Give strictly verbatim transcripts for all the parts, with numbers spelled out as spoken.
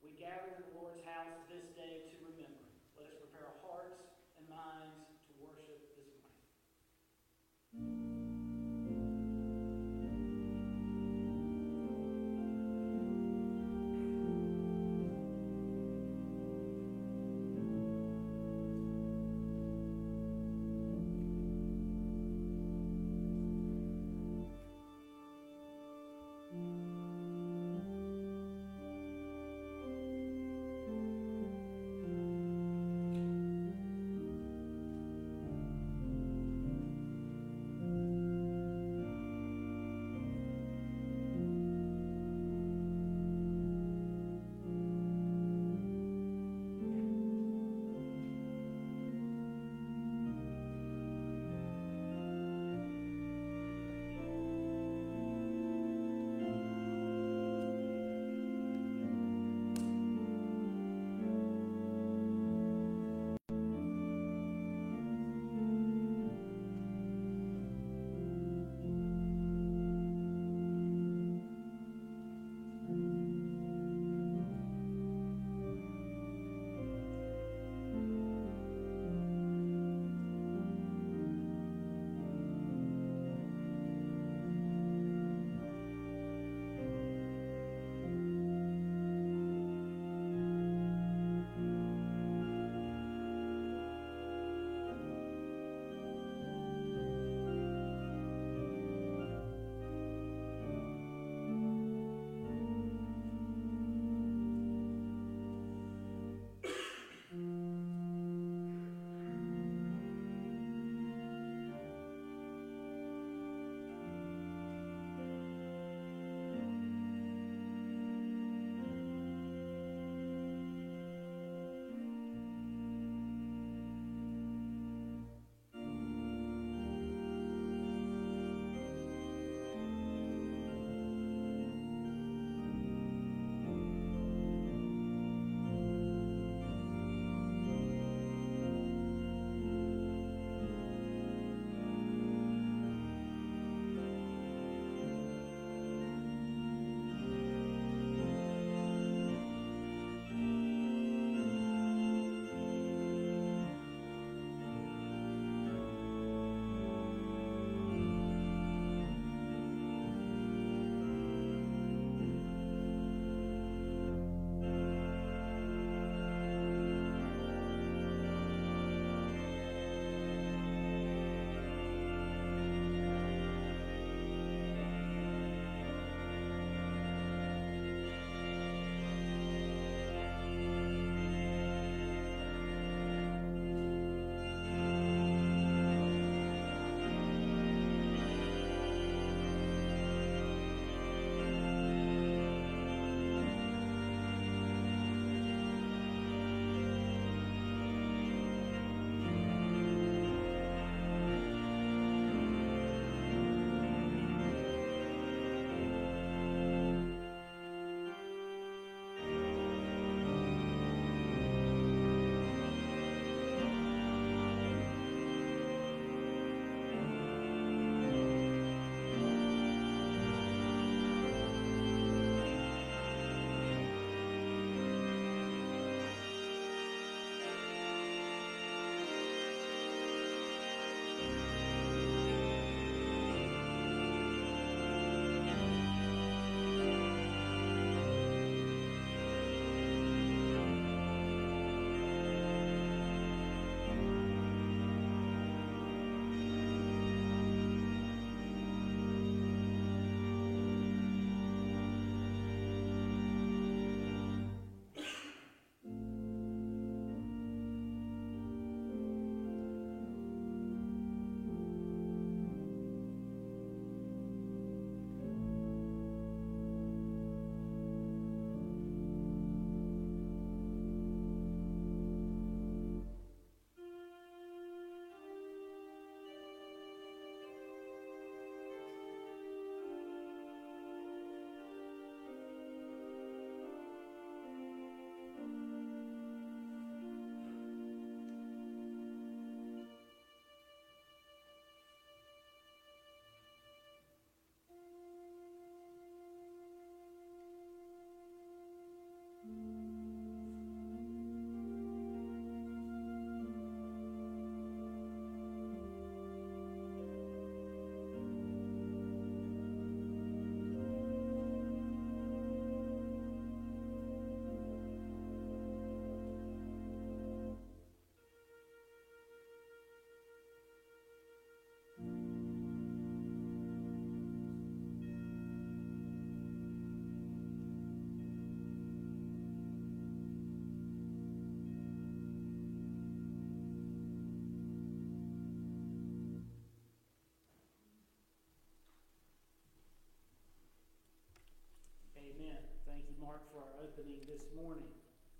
We gather in the Lord's house this day to remember. Let us prepare our hearts and minds to worship this morning.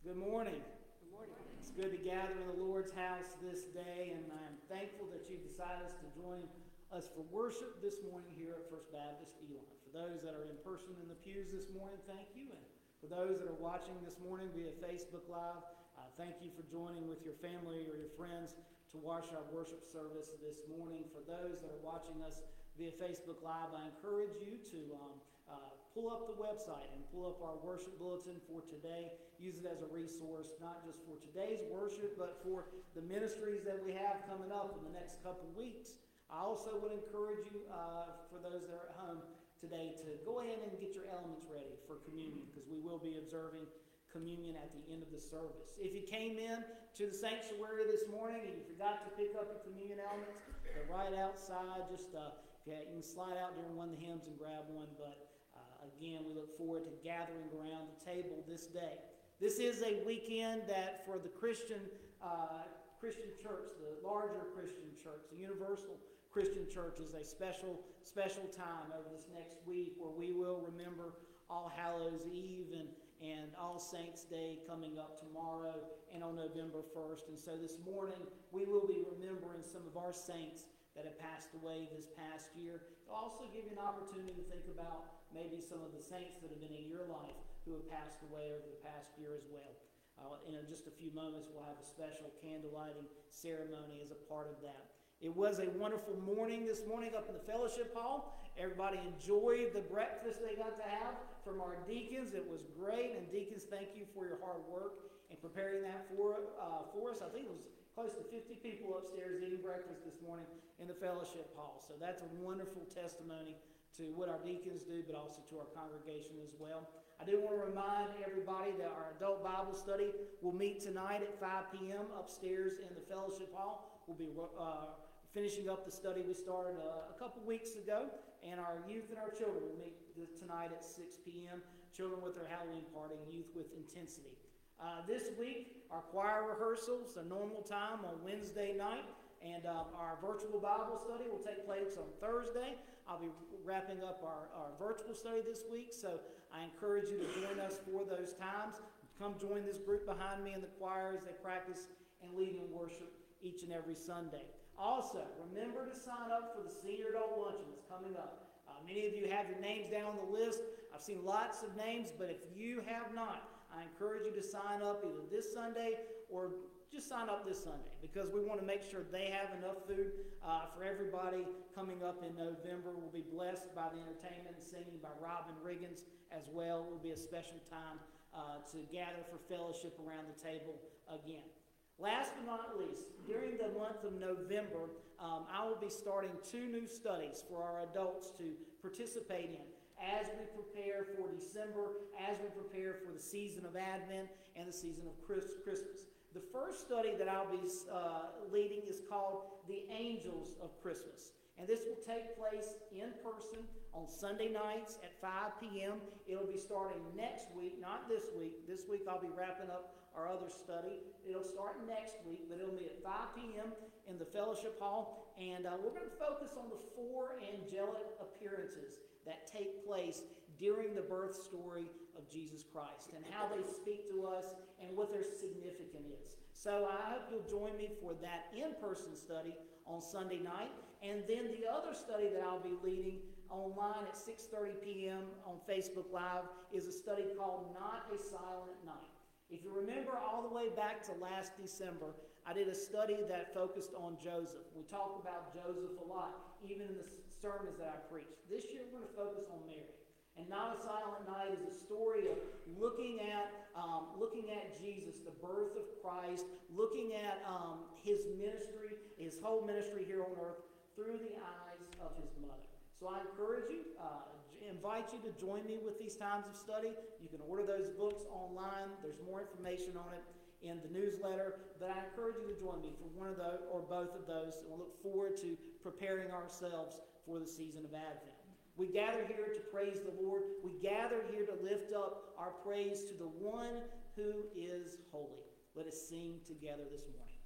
Good morning. Good morning. It's good to gather in the Lord's house this day, and I'm thankful that you've decided to join us for worship this morning here at First Baptist Elon. For those that are in person in the pews this morning, thank you. And for those that are watching this morning via Facebook Live, uh, thank you for joining with your family or your friends to watch our worship service this morning. For those that are watching us via Facebook Live, I encourage you to um, uh, pull up the website and pull up our worship bulletin for today. Use it as a resource, not just for today's worship, but for the ministries that we have coming up in the next couple weeks. I also would encourage you, uh, for those that are at home today, to go ahead and get your elements ready for communion, because we will be observing communion at the end of the service. If you came in to the sanctuary this morning and you forgot to pick up your communion elements, they're right outside. Just uh, you can slide out during one of the hymns and grab one. But uh, again, we look forward to gathering around the table this day. This is a weekend that for the Christian uh, Christian church, the larger Christian church, the universal Christian church, is a special, special time over this next week where we will remember All Hallows Eve and, and All Saints Day coming up tomorrow and on November first. And so this morning we will be remembering some of our saints that have passed away this past year. It'll also give you an opportunity to think about maybe some of the saints that have been in your life who have passed away over the past year as well. Uh, in just a few moments, we'll have a special candle lighting ceremony as a part of that. It was a wonderful morning this morning up in the fellowship hall. Everybody enjoyed the breakfast they got to have from our deacons. It was great, and deacons, thank you for your hard work in preparing that for, uh, for us. I think it was close to fifty people upstairs eating breakfast this morning in the fellowship hall. So that's a wonderful testimony to what our deacons do, but also to our congregation as well. I do want to remind everybody that our adult Bible study will meet tonight at five p.m. upstairs in the fellowship hall. We'll be uh, finishing up the study we started uh, a couple weeks ago, and our youth and our children will meet tonight at six p.m. Children with their Halloween party, youth with intensity. Uh, this week, our choir rehearsals, a normal time on Wednesday night, and uh, our virtual Bible study will take place on Thursday. I'll be wrapping up our, our virtual study this week, so I encourage you to join us for those times. Come join this group behind me in the choir as they practice and lead in worship each and every Sunday. Also, remember to sign up for the Senior Adult Luncheon that's coming up. Uh, many of you have your names down on the list. I've seen lots of names, but if you have not, I encourage you to sign up either this Sunday or just sign up this Sunday, because we want to make sure they have enough food uh, for everybody coming up in November. We'll be blessed by the entertainment and singing by Robin Riggins as well. It will be a special time uh, to gather for fellowship around the table again. Last but not least, during the month of November, um, I will be starting two new studies for our adults to participate in as we prepare for December, as we prepare for the season of Advent and the season of Christmas. The first study that I'll be uh, leading is called The Angels of Christmas. And this will take place in person on Sunday nights at five p.m. It'll be starting next week, not this week. This week I'll be wrapping up our other study. It'll start next week, but it'll be at five p.m. in the fellowship hall. And uh, we're going to focus on the four angelic appearances that take place during the birth story of Jesus Christ and how they speak to us and what their significance is. So I hope you'll join me for that in-person study on Sunday night. And then the other study that I'll be leading online at six thirty p.m. on Facebook Live is a study called Not a Silent Night. If you remember all the way back to last December, I did a study that focused on Joseph. We talk about Joseph a lot, even in the sermons that I preach. This year we're going to focus on Mary. And Not a Silent Night is a story of looking at um, looking at Jesus, the birth of Christ, looking at um, his ministry, his whole ministry here on earth through the eyes of his mother. So I encourage you, uh, invite you to join me with these times of study. You can order those books online. There's more information on it in the newsletter, but I encourage you to join me for one of those or both of those, and we'll look forward to preparing ourselves for the season of Advent. We gather here to praise the Lord. We gather here to lift up our praise to the one who is holy. Let us sing together this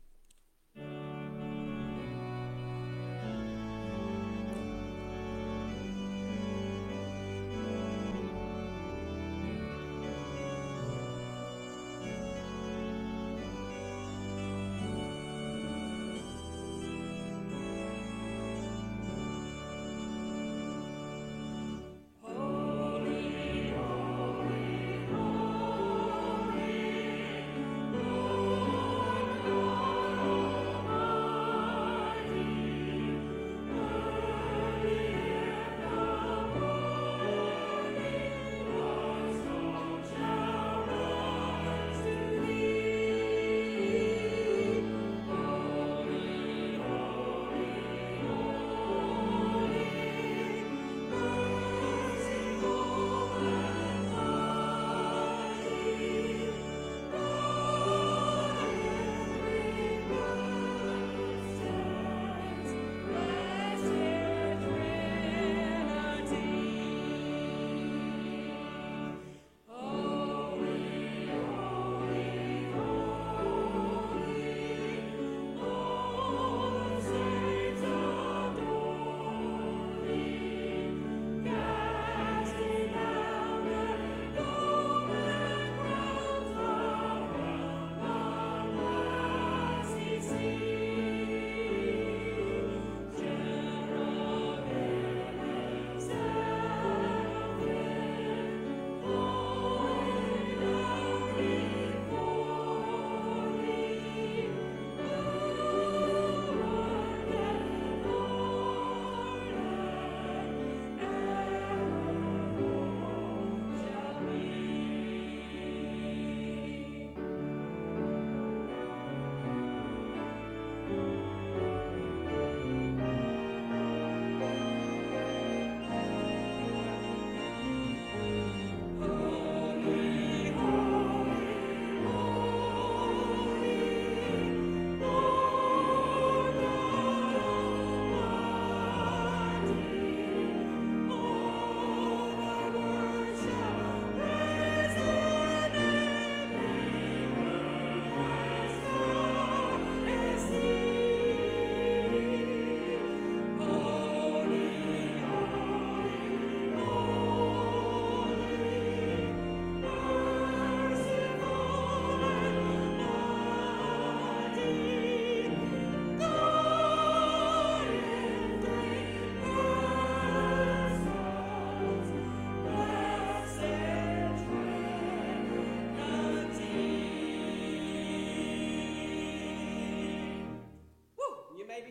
morning.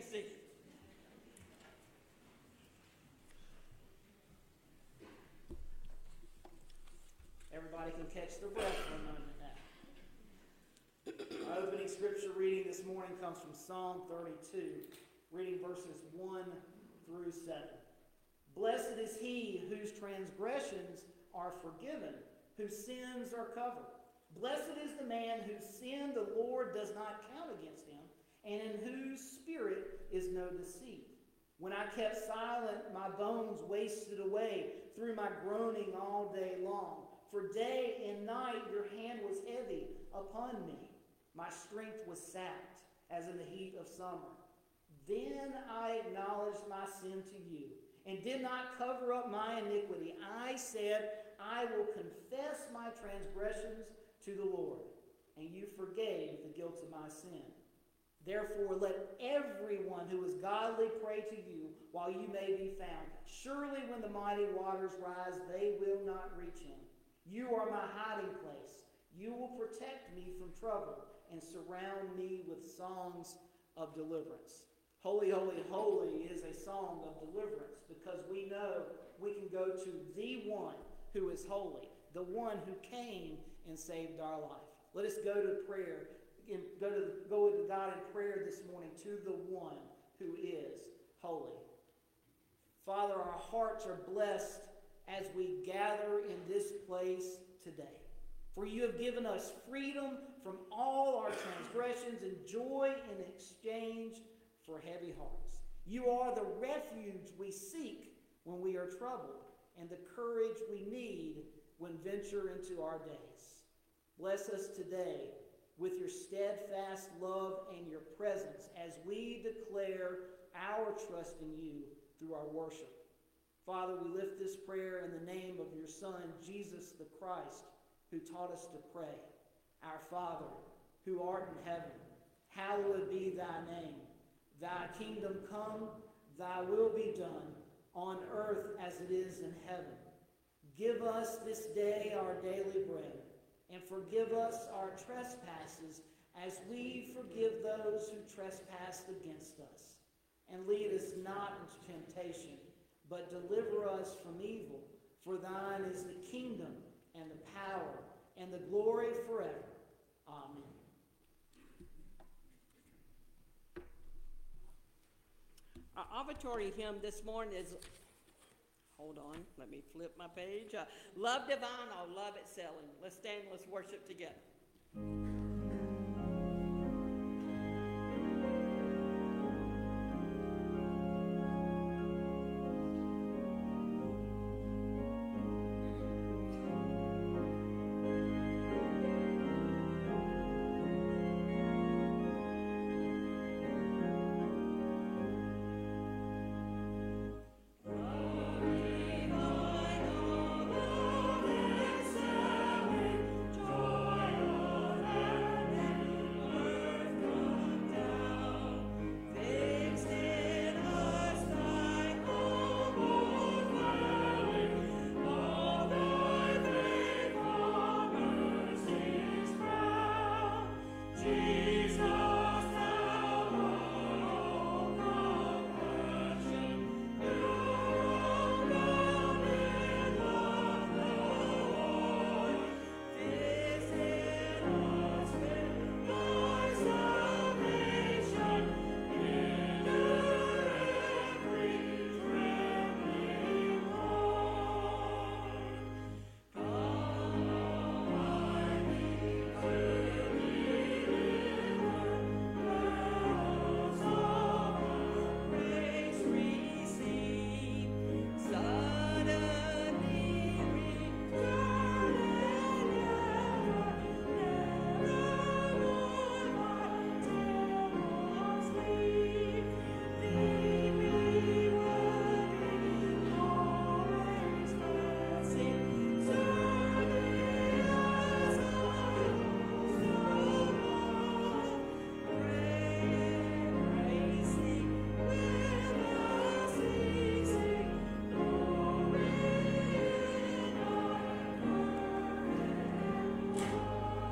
seated. Everybody can catch their breath for a moment now. Our opening scripture reading this morning comes from Psalm thirty-two, reading verses one through seven. Blessed is he whose transgressions are forgiven, whose sins are covered. Blessed is the man whose sin the Lord does not count against him, and in whose spirit is no deceit. When I kept silent, my bones wasted away through my groaning all day long. For day and night your hand was heavy upon me. My strength was sapped as in the heat of summer. Then I acknowledged my sin to you and did not cover up my iniquity. I said, I will confess my transgressions to the Lord, and you forgave the guilt of my sin. Therefore, let everyone who is godly pray to you while you may be found. Surely when the mighty waters rise, they will not reach him. You are my hiding place. You will protect me from trouble and surround me with songs of deliverance. Holy, holy, holy is a song of deliverance because we know we can go to the one who is holy, the one who came and saved our life. Let us go to prayer. Again, go to go to God in prayer this morning to the one who is holy. Father, our hearts are blessed as we gather in this place today. For you have given us freedom from all our transgressions and joy in exchange for heavy hearts. You are the refuge we seek when we are troubled and the courage we need when venture into our days. Bless us today with your steadfast love and your presence as we declare our trust in you through our worship. Father, we lift this prayer in the name of your Son, Jesus the Christ, who taught us to pray. Our Father, who art in heaven, hallowed be thy name. Thy kingdom come, thy will be done, on earth as it is in heaven. Give us this day our daily bread, and forgive us our trespasses as we forgive those who trespass against us. And lead us not into temptation, but deliver us from evil. For thine is the kingdom and the power and the glory forever. Amen. Our offertory hymn this morning is, hold on, let me flip my page. Uh, Love Divine or Love Excelling. Let's stand, let's worship together.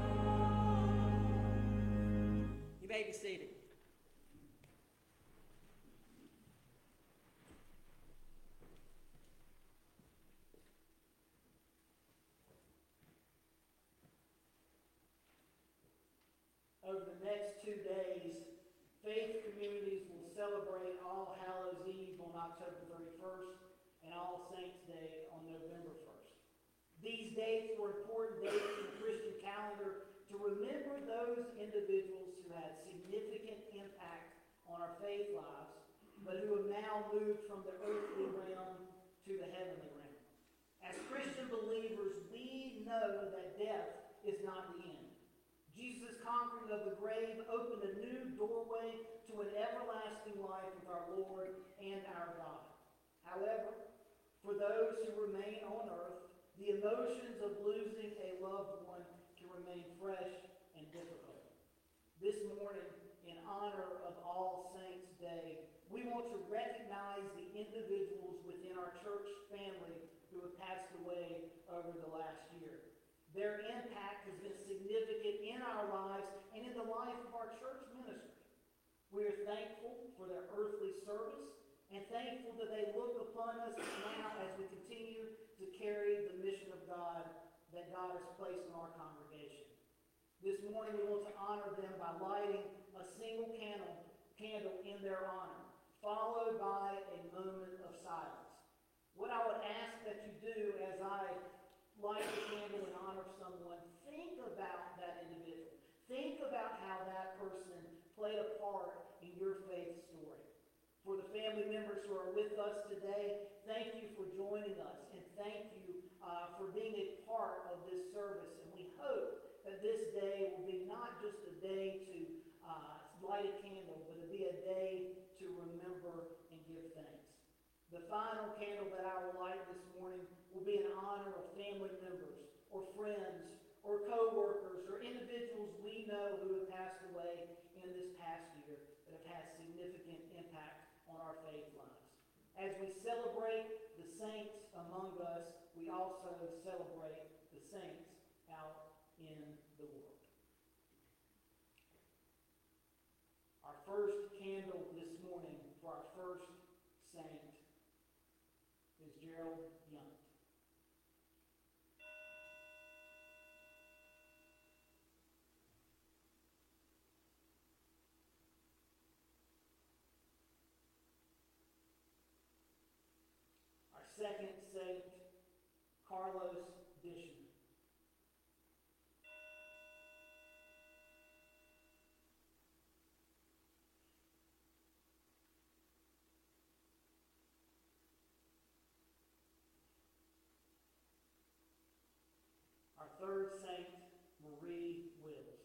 You may be seated. two days, faith communities will celebrate All Hallows Eve on October thirty-first and All Saints Day on November first. These dates were important dates in the Christian calendar to remember those individuals who had significant impact on our faith lives, but who have now moved from the earthly realm to the heavenly realm. As Christian believers, we know that death is not the end. Jesus' conquering of the grave opened a new doorway to an everlasting life with our Lord and our God. However, for those who remain on earth, the emotions of losing a loved one can remain fresh and difficult. This morning, in honor of All Saints Day, we want to recognize the individuals within our church family who have passed away over the last year. Their impact has been significant in our lives and in the life of our church ministry. We are thankful for their earthly service and thankful that they look upon us now as we continue to carry the mission of God that God has placed in our congregation. This morning we want to honor them by lighting a single candle, candle in their honor, followed by a moment of silence. What I would ask that you do as I light the candle in honor of someone, think about that individual. Think about how that person played a part in your faith story. For the family members who are with us today, thank you for joining us, and thank you uh, for being a part of this service. And we hope that this day will be not just a day to uh, light a candle, but it'll be a day to remember and give thanks. The final candle that I will light this morning will be in honor of family members or friends or co-workers or individuals we know who have passed away in this past year that have had significant impact on our faith lives. As we celebrate the saints among us, we also celebrate the saints out in the world. Our first candle this morning for our first saint is Gerald Young. Our second saint, Carlos Dishman. Our third saint, Marie Wills.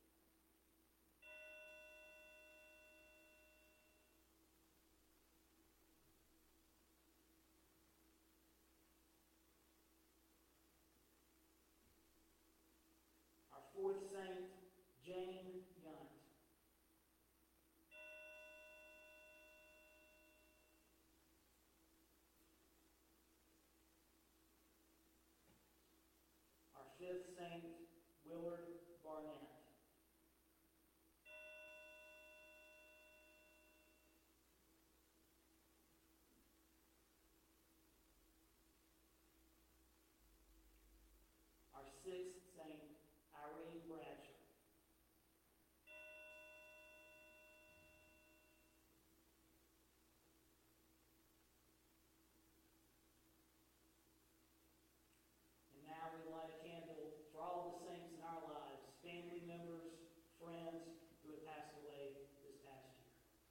Our fourth saint, Jane Yunt. Our fifth saint, Willard Barnett. Our sixth saint, Irene Bradshaw. And now we light a candle for all the saints in our lives, family members, friends who have passed away this past year.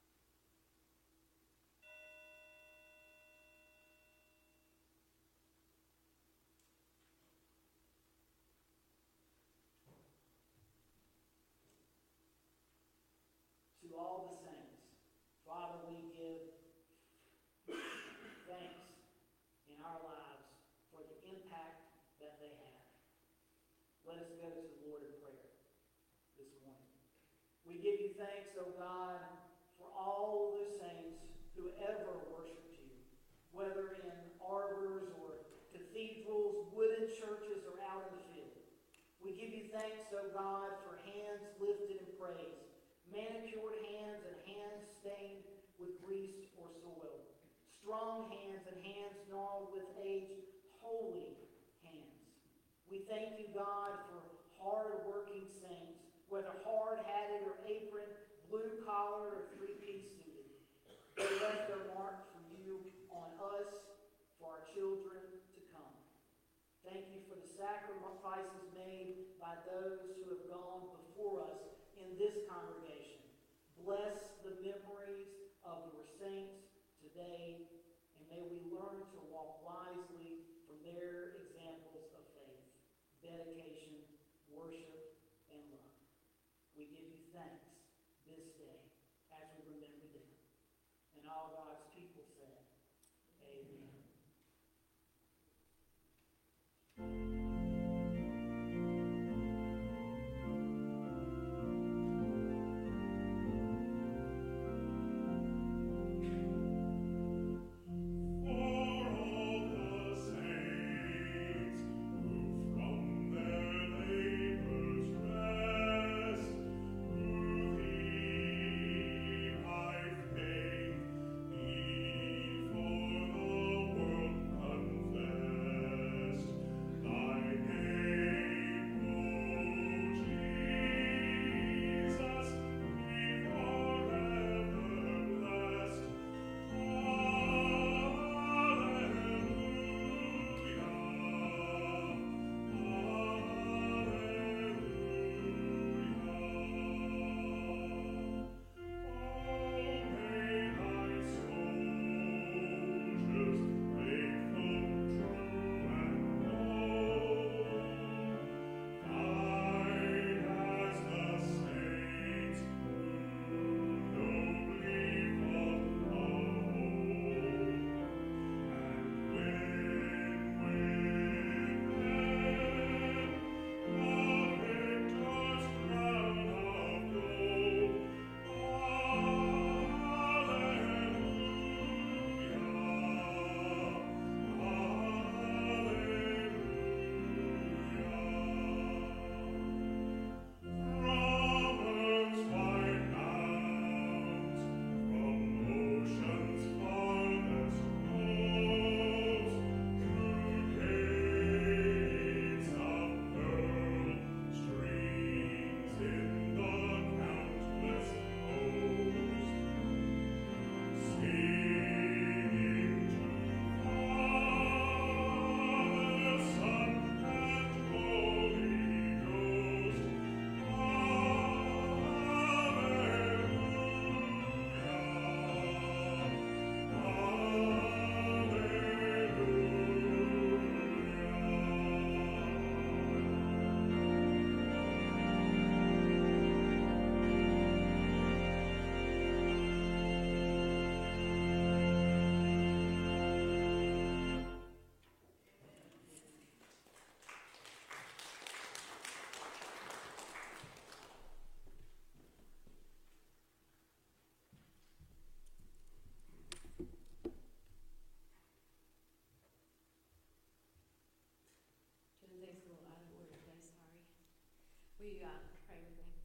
To all the saints, Father, we give thanks in our lives for the impact that they have. Let us go to the Lord in prayer this morning. We give you thanks, O God, for all the saints who ever worshiped you, whether in arbors or cathedrals, wooden churches, or out in the field. We give you thanks, O God, for hands lifted in praise, manicured hands and hands stained with grease or soil, strong hands and hands gnarled with age, holy hands. We thank you, God, for hard-working saints whether hard-hatted or apron, blue-collar or three-piece suited. They left their mark for you, on us, for our children to come. Thank you for the sacrifices made by those who have gone before us in this congregation. Bless the memories of your saints today, and may we learn to walk wisely from their examples of faith, dedication, worship, and love. We give you thanks this day as we remember them. And all God's people said, amen. Will you uh, pray with me?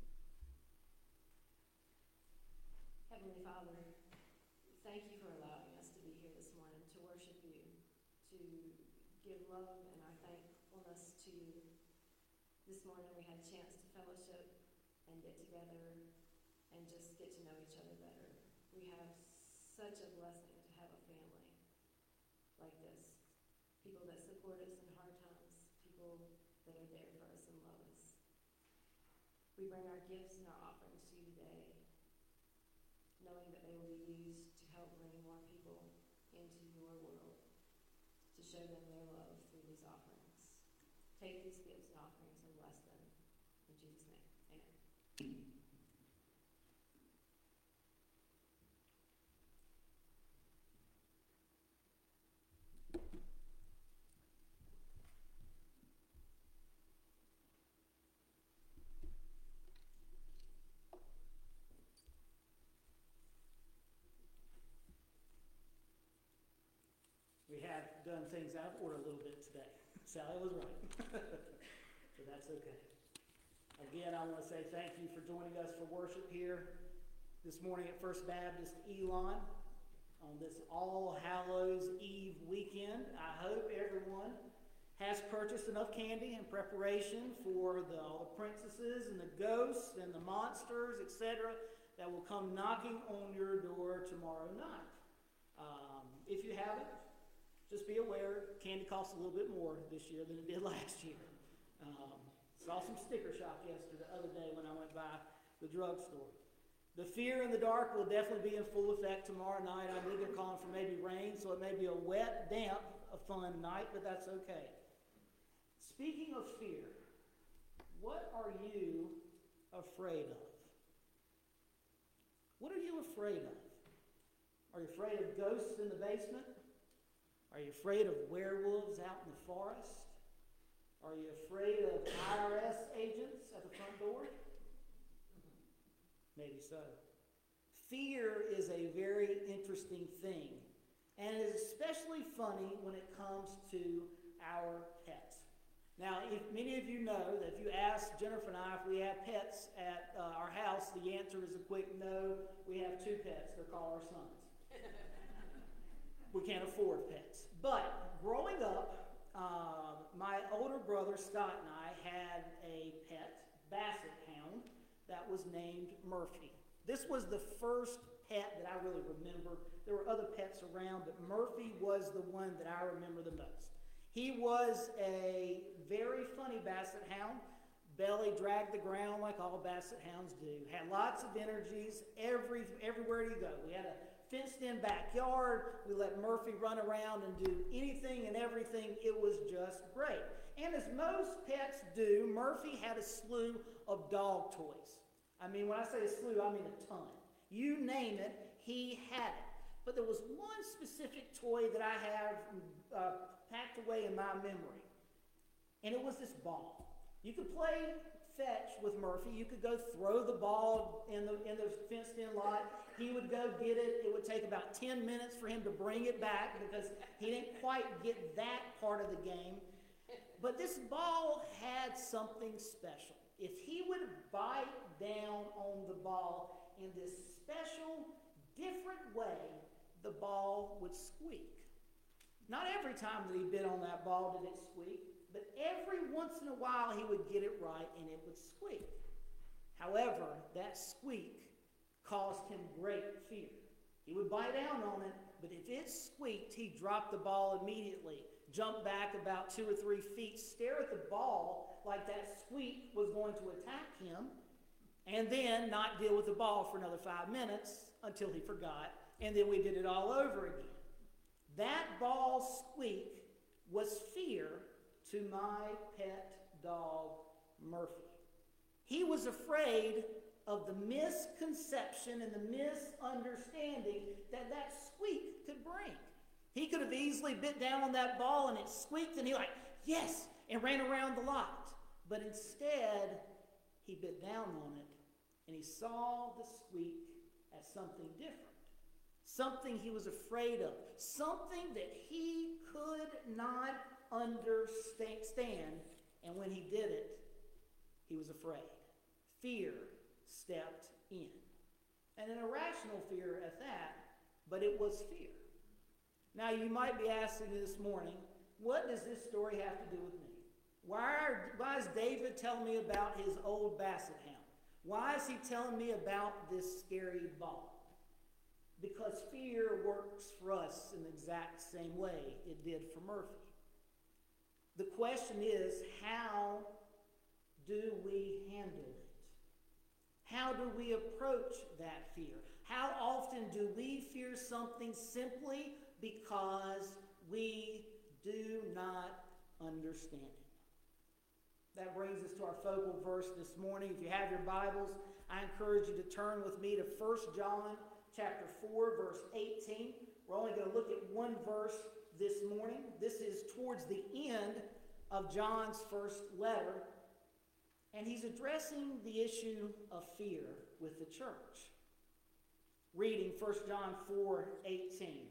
Heavenly Father, thank you for allowing us to be here this morning to worship you, to give love and our thankfulness to you. This morning we had a chance to fellowship and get together and just get to know each other better. We have such a blessing to have a family like this. People that support us in hard times, people that are there for us and love us. We bring our gifts and our offerings to you today, knowing that they will be used to help bring more people into your world, to show them their love through these offerings. Take these gifts and offerings and bless them. In Jesus' name, amen. We have done things out of order a little bit today. Sally was right. So that's okay. Again, I want to say thank you for joining us for worship here this morning at First Baptist Elon on this All Hallows Eve weekend. I hope everyone has purchased enough candy in preparation for the, all the princesses and the ghosts and the monsters, et cetera, that will come knocking on your door tomorrow night. Um, if you haven't, just be aware, candy costs a little bit more this year than it did last year. Um, saw some sticker shock yesterday, the other day when I went by the drugstore. The fear in the dark will definitely be in full effect tomorrow night. I believe they're calling for maybe rain, so it may be a wet, damp, a fun night, but that's okay. Speaking of fear, what are you afraid of? What are you afraid of? Are you afraid of ghosts in the basement? Are you afraid of werewolves out in the forest? Are you afraid of I R S agents at the front door? Maybe so. Fear is a very interesting thing, and it is especially funny when it comes to our pets. Now, if many of you know that if you ask Jennifer and I if we have pets at uh, our house, the answer is a quick no. We have two pets. They're called our sons. We can't afford pets. But growing up, uh, my older brother Scott and I had a pet, Basset Hound, that was named Murphy. This was the first pet that I really remember. There were other pets around, but Murphy was the one that I remember the most. He was a very funny Basset Hound. Belly dragged the ground like all Basset Hounds do. Had lots of energies every, everywhere you go. We had a fenced-in backyard. We let Murphy run around and do anything and everything. It was just great. And as most pets do, Murphy had a slew of dog toys. I mean, when I say a slew, I mean a ton. You name it, he had it. But there was one specific toy that I have uh, packed away in my memory, and it was this ball. You could play fetch with Murphy. You could go throw the ball in the, in the fenced-in lot. He would go get it. It would take about ten minutes for him to bring it back because he didn't quite get that part of the game. But this ball had something special. If he would bite down on the ball in this special, different way, the ball would squeak. Not every time that he bit on that ball did it squeak, but every once in a while he would get it right and it would squeak. However, that squeak caused him great fear. He would bite down on it, but if it squeaked, he'd drop the ball immediately, jump back about two or three feet, stare at the ball like that squeak was going to attack him, and then not deal with the ball for another five minutes until he forgot, and then we did it all over again. That ball squeak was fear to my pet dog, Murphy. He was afraid of the misconception and the misunderstanding that that squeak could bring. He could have easily bit down on that ball and it squeaked and he like, yes, and ran around the lot. But instead, he bit down on it and he saw the squeak as something different. Something he was afraid of. Something that he could not understand. And when he did it, he was afraid. Fear stepped in. And an irrational fear at that, but it was fear. Now you might be asking this morning, what does this story have to do with me? Why, are, why is David telling me about his old Basset Hound? Why is he telling me about this scary ball? Because fear works for us in the exact same way it did for Murphy. The question is, how do we handle it? How do we approach that fear? How often do we fear something simply because we do not understand it? That brings us to our focal verse this morning. If you have your Bibles, I encourage you to turn with me to First John chapter four, verse eighteen. We're only going to look at one verse this morning. This is towards the end of John's first letter, and he's addressing the issue of fear with the church. Reading First John four eighteen.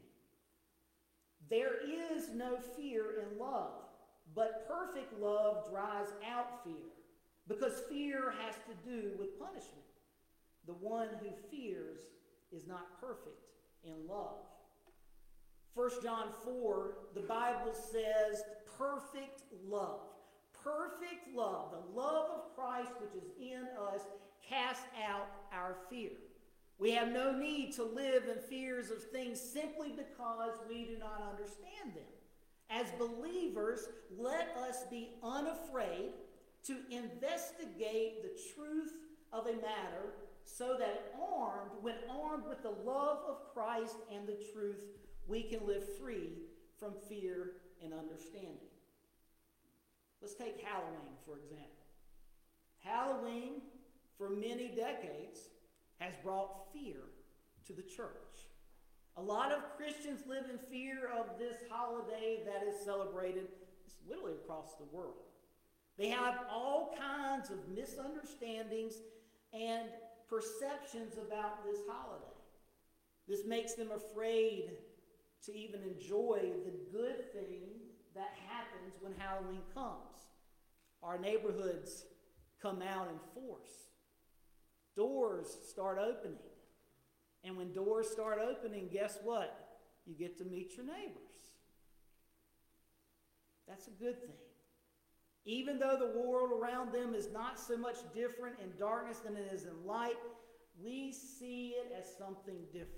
There is no fear in love, but perfect love drives out fear, because fear has to do with punishment. The one who fears is not perfect in love. First John four, the Bible says, perfect love. Perfect love, the love of Christ which is in us, casts out our fear. We have no need to live in fears of things simply because we do not understand them. As believers, let us be unafraid to investigate the truth of a matter so that armed, when armed with the love of Christ and the truth, we can live free from fear and understanding. Let's take Halloween, for example. Halloween, for many decades, has brought fear to the church. A lot of Christians live in fear of this holiday that is celebrated literally across the world. They have all kinds of misunderstandings and perceptions about this holiday. This makes them afraid to even enjoy the good thing that happens when Halloween comes. Our neighborhoods come out in force. Doors start opening. And when doors start opening, guess what? You get to meet your neighbors. That's a good thing. Even though the world around them is not so much different in darkness than it is in light, we see it as something different.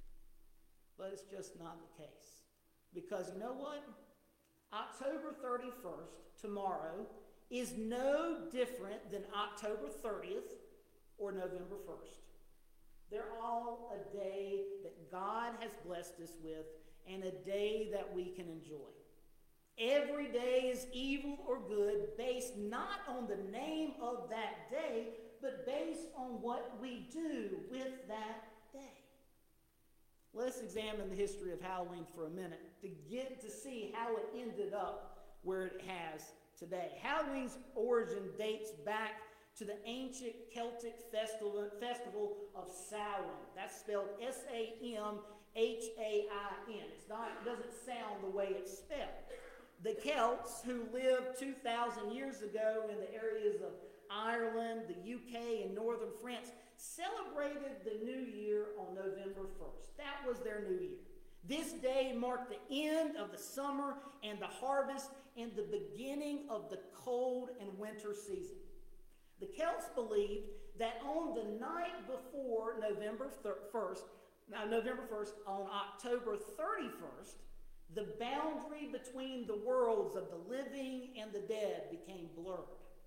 But it's just not the case. Because you know what? October thirty-first, tomorrow, is no different than October thirtieth or November first. They're all a day that God has blessed us with and a day that we can enjoy. Every day is evil or good based not on the name of that day, but based on what we do with that day. Let's examine the history of Halloween for a minute to get to see how it ended up where it has today. Halloween's origin dates back to the ancient Celtic festival, festival of Samhain. That's spelled S A M H A I N. It's not, it doesn't sound the way it's spelled. The Celts, who lived two thousand years ago in the areas of Ireland, the U K, and northern France, celebrated the new year on November first. That was their new year. This day marked the end of the summer and the harvest and the beginning of the cold and winter season. The Celts believed that on the night before November first, now November first, on October thirty-first, the boundary between the worlds of the living and the dead became blurred.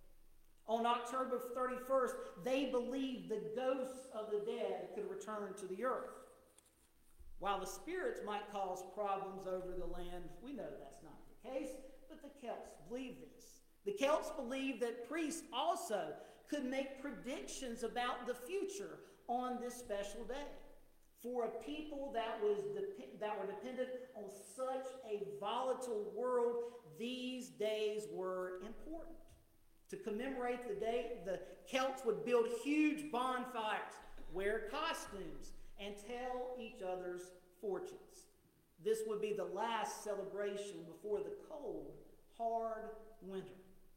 On October thirty-first, they believed the ghosts of the dead could return to the earth. While the spirits might cause problems over the land, we know that's not the case, but the Celts believed this. The Celts believed that priests also could make predictions about the future on this special day. For a people that was dep- that were dependent on such a volatile world, these days were important. To commemorate the day, the Celts would build huge bonfires, wear costumes, and tell each other's fortunes. This would be the last celebration before the cold, hard winter.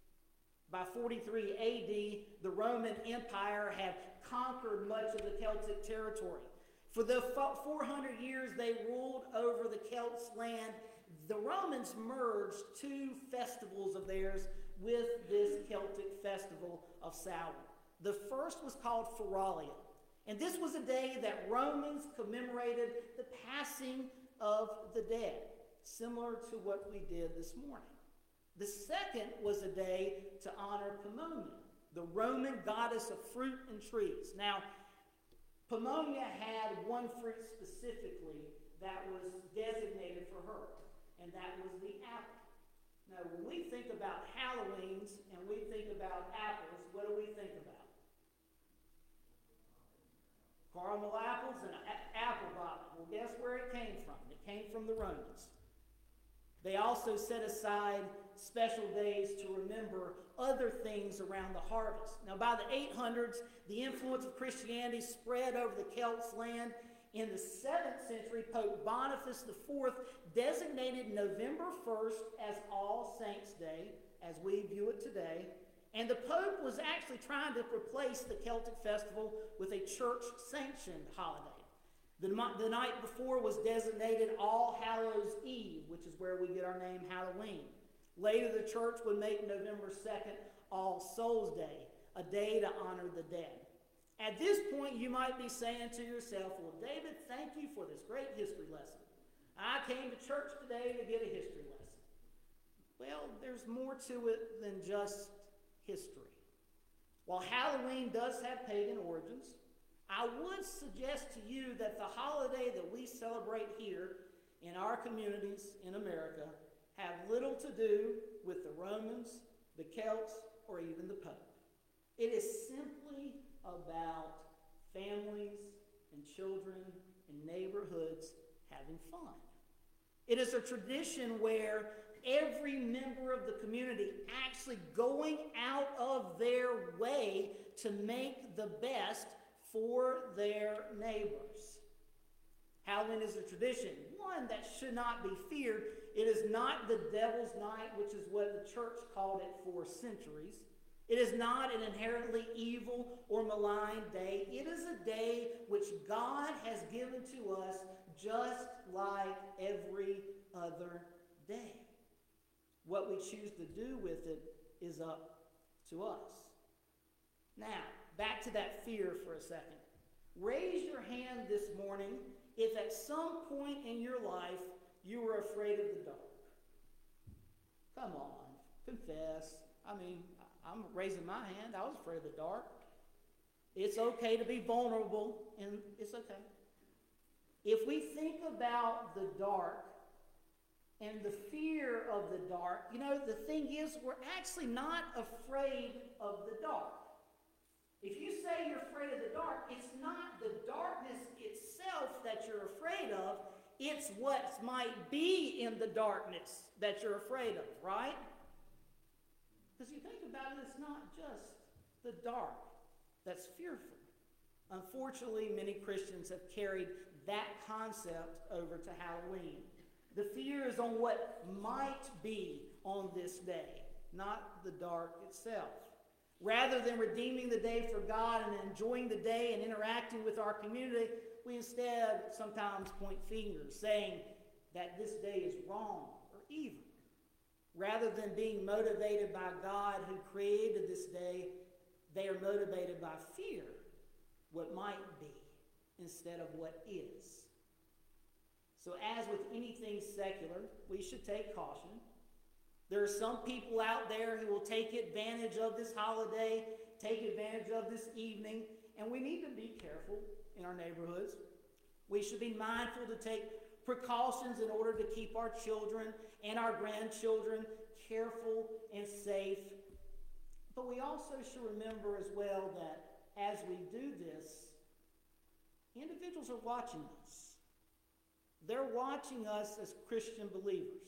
By forty-three A D, the Roman Empire had conquered much of the Celtic territory. For the four hundred years they ruled over the Celts' land, the Romans merged two festivals of theirs with this Celtic festival of Samhain. The first was called Feralia, and this was a day that Romans commemorated the passing of the dead, similar to what we did this morning. The second was a day to honor Pomona, the Roman goddess of fruit and trees. Now, Pomona had one fruit specifically that was designated for her, and that was the apple. Now, when we think about Halloweens and we think about apples, what do we think about? Caramel apples and an a- apple bottom. Well, guess where it came from? It came from the Romans. They also set aside special days to remember other things around the harvest. Now, by the eight hundreds, the influence of Christianity spread over the Celts' land. In the seventh century, Pope Boniface the fourth designated November first as All Saints' Day, as we view it today. And the Pope was actually trying to replace the Celtic festival with a church-sanctioned holiday. The, the night before was designated All Hallows Eve, which is where we get our name Halloween. Later, the church would make November second All Souls Day, a day to honor the dead. At this point, you might be saying to yourself, well, David, thank you for this great history lesson. I came to church today to get a history lesson. Well, there's more to it than just history. While Halloween does have pagan origins, I would suggest to you that the holiday that we celebrate here in our communities in America have little to do with the Romans, the Celts, or even the Pope. It is simply about families and children and neighborhoods having fun. It is a tradition where every member of the community actually going out of their way to make the best for their neighbors. Halloween is a tradition, one that should not be feared. It is not the devil's night, which is what the church called it for centuries. It is not an inherently evil or malign day. It is a day which God has given to us just like every other day. What we choose to do with it is up to us. Now, back to that fear for a second. Raise your hand this morning if at some point in your life you were afraid of the dark. Come on, confess. I mean, I'm raising my hand. I was afraid of the dark. It's okay to be vulnerable, and it's okay. If we think about the dark and the fear of the dark, you know, the thing is, we're actually not afraid of the dark. If you say you're afraid of the dark, it's not the darkness itself that you're afraid of. It's what might be in the darkness that you're afraid of, right? Because you think about it, it's not just the dark that's fearful. Unfortunately, many Christians have carried that concept over to Halloween. The fear is on what might be on this day, not the dark itself. Rather than redeeming the day for God and enjoying the day and interacting with our community, we instead sometimes point fingers, saying that this day is wrong or evil. Rather than being motivated by God who created this day, they are motivated by fear, what might be, instead of what is. So as with anything secular, we should take caution. There are some people out there who will take advantage of this holiday, take advantage of this evening, and we need to be careful in our neighborhoods. We should be mindful to take precautions in order to keep our children and our grandchildren careful and safe. But we also should remember as well that as we do this, individuals are watching us. They're watching us as Christian believers.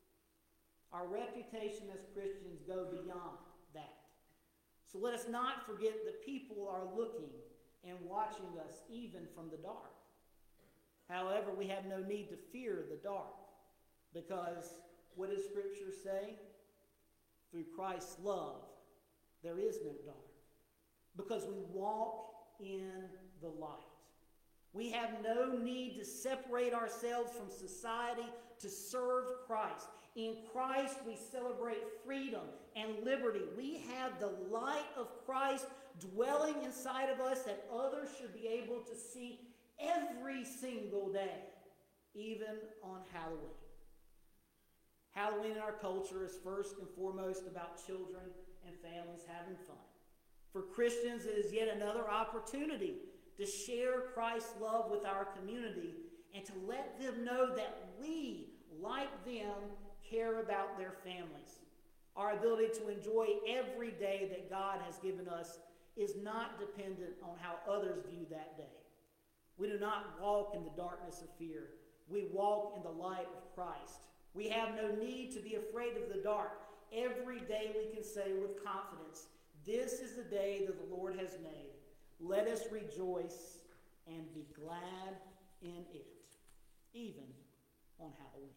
Our reputation as Christians go beyond that. So let us not forget that people are looking and watching us even from the dark. However, we have no need to fear the dark, because what does Scripture say? Through Christ's love, there is no dark, because we walk in the light. We have no need to separate ourselves from society to serve Christ. In Christ, we celebrate freedom and liberty. We have the light of Christ dwelling inside of us that others should be able to see every single day, even on Halloween. Halloween in our culture is first and foremost about children and families having fun. For Christians, it is yet another opportunity to share Christ's love with our community and to let them know that we, like them, care about their families. Our ability to enjoy every day that God has given us is not dependent on how others view that day. We do not walk in the darkness of fear. We walk in the light of Christ. We have no need to be afraid of the dark. Every day we can say with confidence, this is the day that the Lord has made. Let us rejoice and be glad in it, even on Halloween.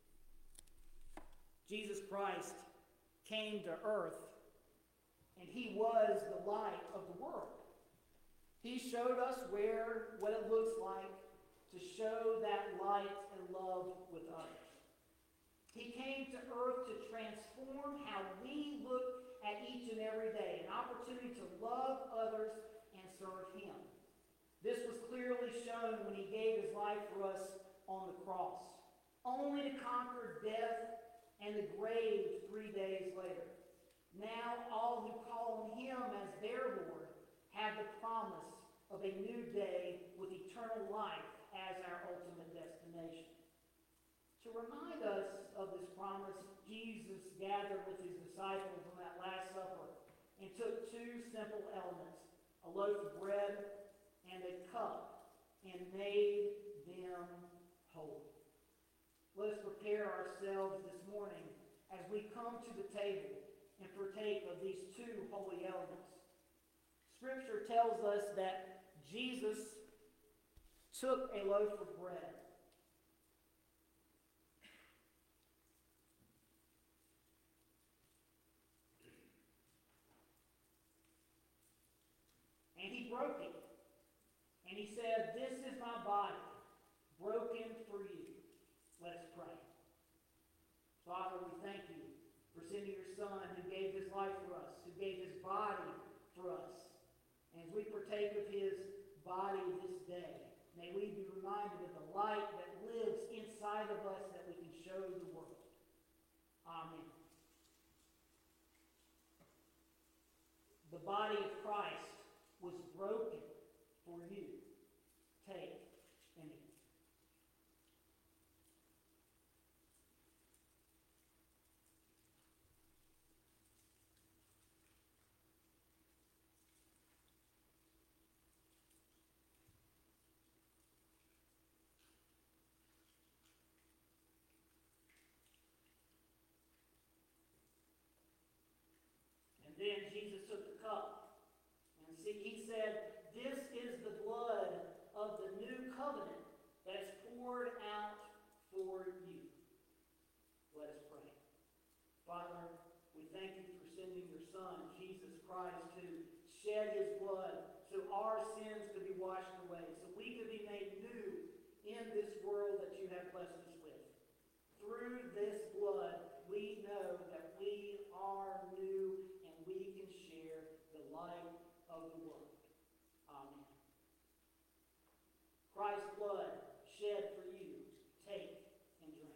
Jesus Christ came to earth, and he was the light of the world. He showed us where, what it looks like to show that light and love with others. He came to earth to transform how we look at each and every day, an opportunity to love others and serve Him. This was clearly shown when He gave His life for us on the cross, only to conquer death and the grave three days later. Now all who call on Him as their Lord have the promise of a new day with eternal life as our ultimate destination. To remind us of this promise, Jesus gathered with His disciples on that Last Supper and took two simple elements, a loaf of bread and a cup, and made them holy. Let us prepare ourselves this morning as we come to the table and partake of these two holy elements. Scripture tells us that Jesus took a loaf of bread. And He broke it. And He said, "This is my body, broken for you." Let us pray. Father, we thank You for sending Your Son who gave His life for us, who gave His body for us. And as we partake of His body this day, may we be reminded of the light that lives inside of us that we can show the world. Amen. The body of Christ was broken for you. Take and eat. And then Jesus took the cup. And see, He said, "This is the blood of the new covenant that is poured out for you." Let us pray. Father, we thank You for sending Your Son, Jesus Christ, to shed His blood so our sins could be washed away, so we could be made new in this world that You have blessed us with. Through this blood, we know that we are new and we can share the light of the world. Amen. Christ's blood shed for you. Take and drink.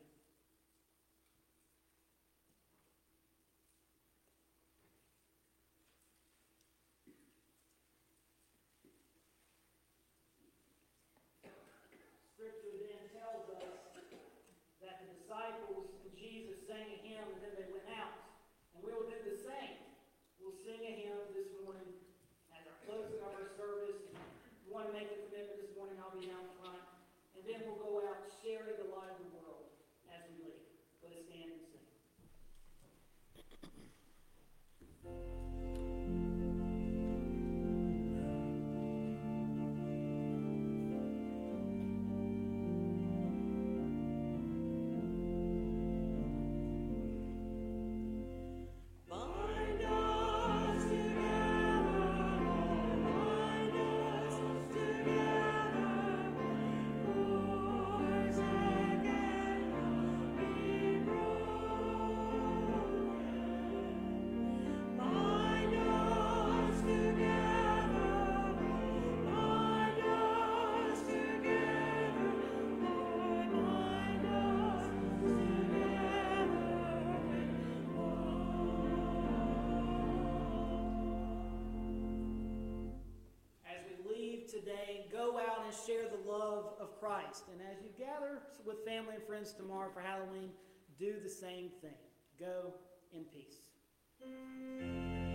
Scripture then tells us that the disciples and Jesus sang a hymn and then they went out. And we will do the same. We'll sing a hymn this morning as our closing of our service. If you want to make a commitment this morning, I'll be down front. And then we'll go out sharing the light of the world as we leave. Let us stand and sing. Today, go out and share the love of Christ. And as you gather with family and friends tomorrow for Halloween, do the same thing. Go in peace.